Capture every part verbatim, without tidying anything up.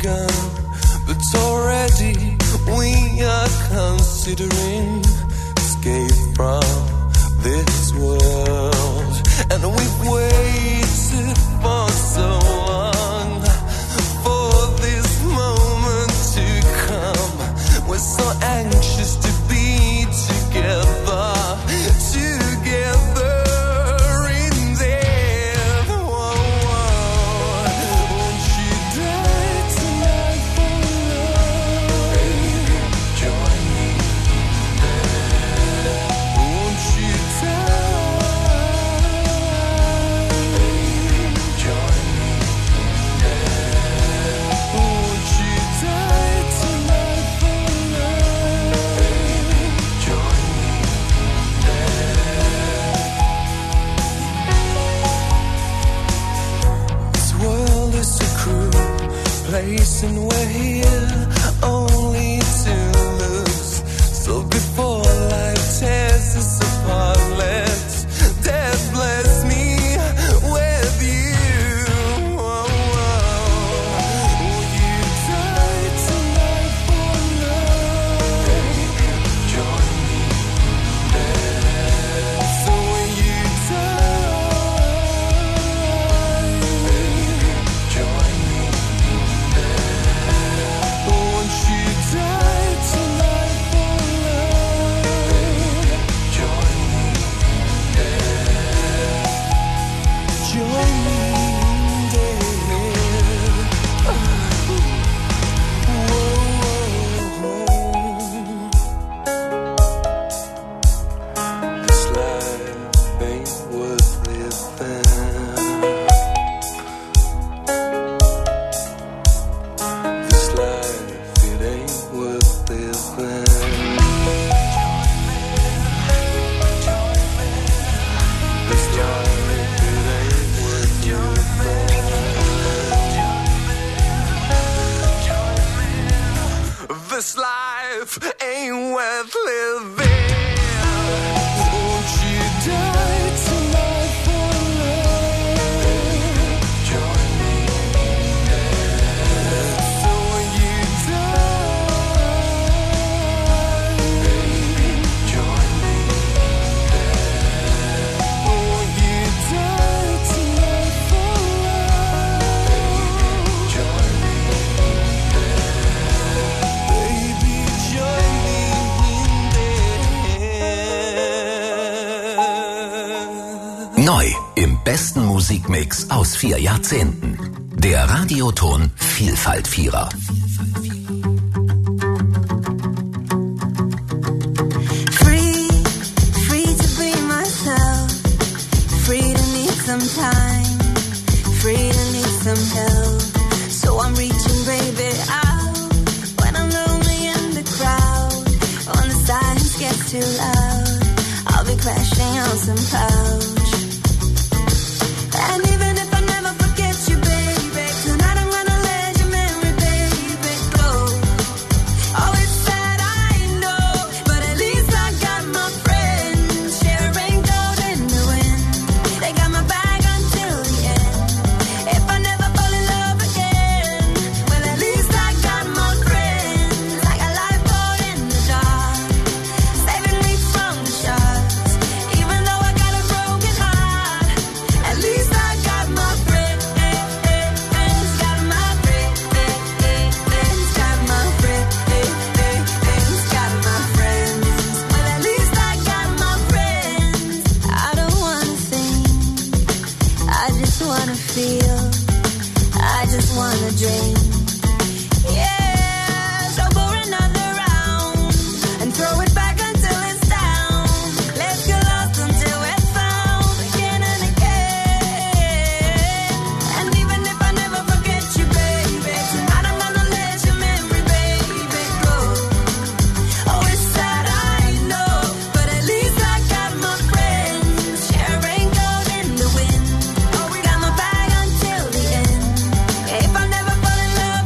begun, but already we are considering escape from this world. And we've waited for so long for this moment to come. We're so anxious to be together, together. Place and we're here only to lose. So before life tears us apart, let death bless me with you. Oh, oh. Will you die tonight for love? Baby, join me there. So will you die? Baby, join me. Won't you die tonight for love? Join me there. Join me there. Whoa. This life ain't worth living. This life, it ain't worth living. This life, it ain't worth living. This life ain't worth living. Won't you die tonight for love? Join me there. So will you die? Baby, join me there. Won't you die tonight for love? Join me there. Baby, join me there. Neu im besten Musikmix aus vier Jahrzehnten. Der Radioton Vielfalt-Vierer. Free, free to be myself. Free to need some time. Free to need some help. So I'm reaching, baby, out. When I'm lonely in the crowd. When the silence gets too loud, I'll be crashing on some couch. And even if I never forget you, baby, tonight I'm gonna let your memory, baby, go. Oh, it's sad, I know, but at least I got my friends. Sharing gold in the wind. They got my back until the end. If I never fall in love again, well, at least I got my friends. Like a lifeboat in the dark, saving me from the sharks. Even though I got a broken heart, at least I got my friends. Got my friends. Got my friends. Got my friends. Well, at least I got my friends. I don't wanna think, I just wanna feel, I just wanna dream. Yeah, so pour another round and throw it back until it's down. Let's get lost until we're found again and again. And even if I never forget you, baby, tonight I'm gonna let your memory, baby, go. Oh, it's sad, I know, but at least I got my friends. Sharing gold in the wind. Oh, we got my back until the end. If I never fall in love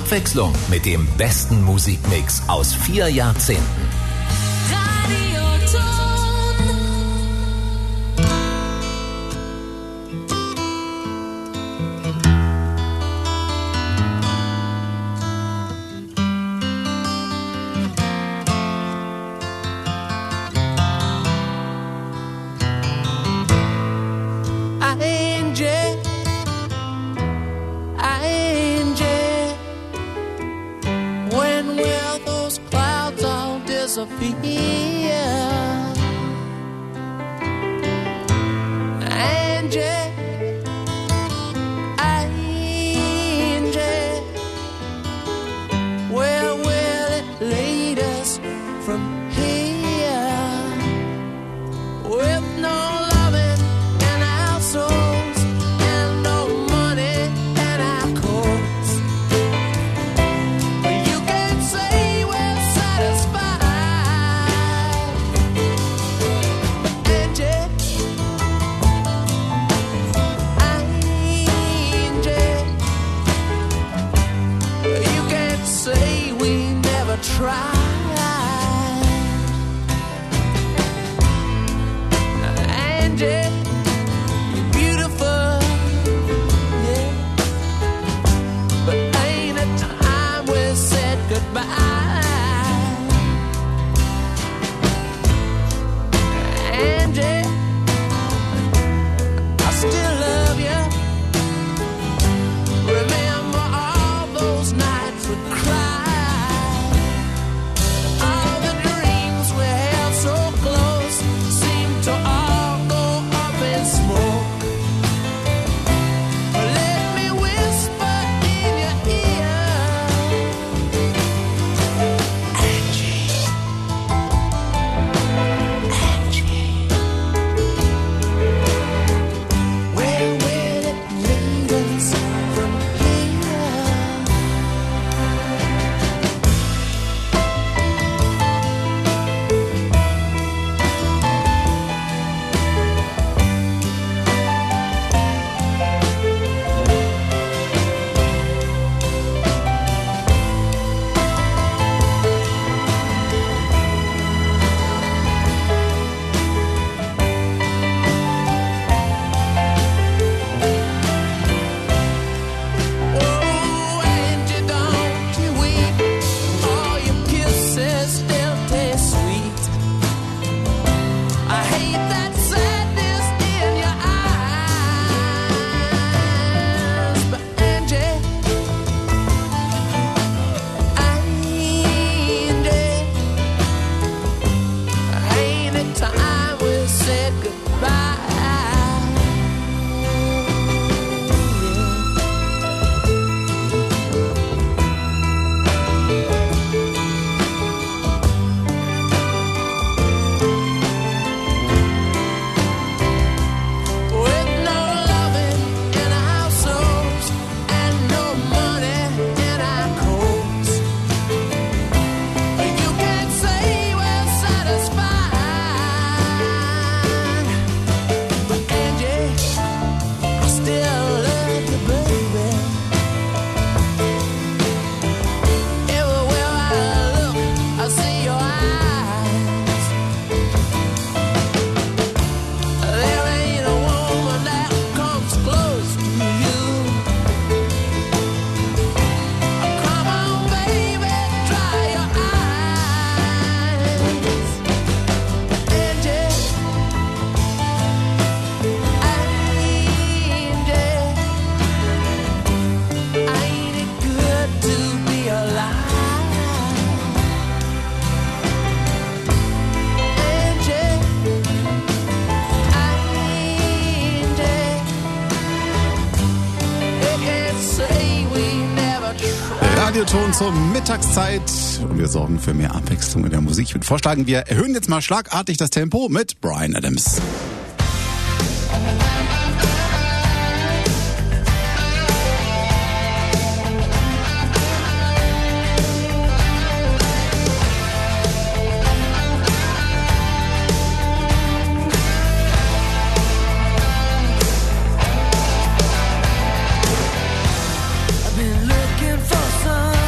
Abwechslung mit dem besten Musikmix aus vier Jahrzehnten. Radio Ton. Radioton zur Mittagszeit und wir sorgen für mehr Abwechslung in der Musik. Ich würde vorschlagen, wir erhöhen jetzt mal schlagartig das Tempo mit Bryan Adams. I've been looking for some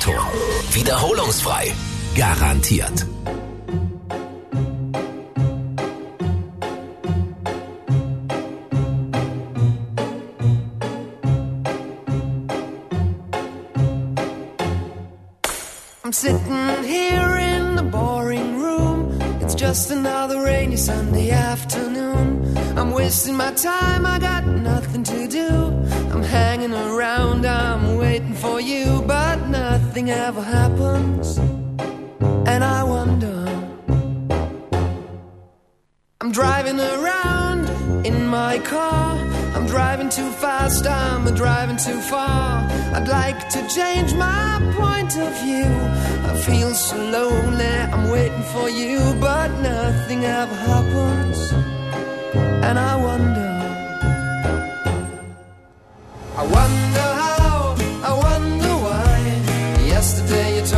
Radioton. Wiederholungsfrei. Garantiert. I'm sitting here in the boring room. It's just another rainy Sunday afternoon. I'm wasting my time, I got nothing to do. I'm hanging around, I'm waiting for you, but nothing ever happens. And I wonder, I'm driving around in my car. I'm driving too fast, I'm driving too far. I'd like to change my point of view. I feel so lonely, I'm waiting for you, but nothing ever happens. And I wonder, I wonder